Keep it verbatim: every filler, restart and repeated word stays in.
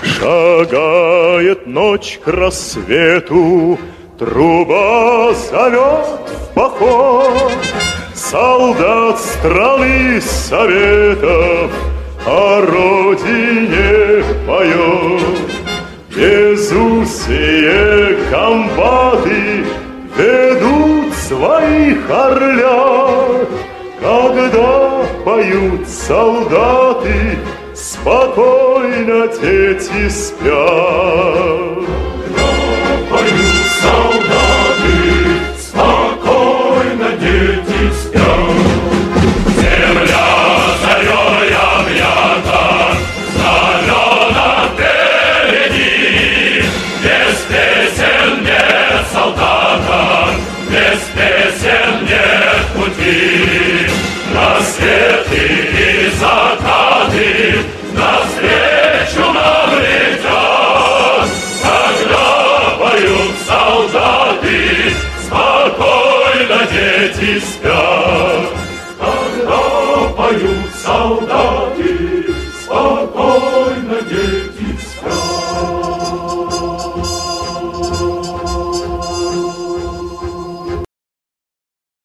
Шагает ночь к рассвету, труба зовет в поход. Солдат страны Советов о родине поет. Безусые комбаты ведут своих орлят. Когда поют солдаты, спокойно дети спят. Когда поют солдаты, спокойно дети спят. Земля зарей объята, знамена впереди. Без песен нет солдата, без песен нет пути. Рассветы и закаты навстречу нам летят. Когда поют солдаты, спокойно дети спят. Когда поют солдаты, спокойно дети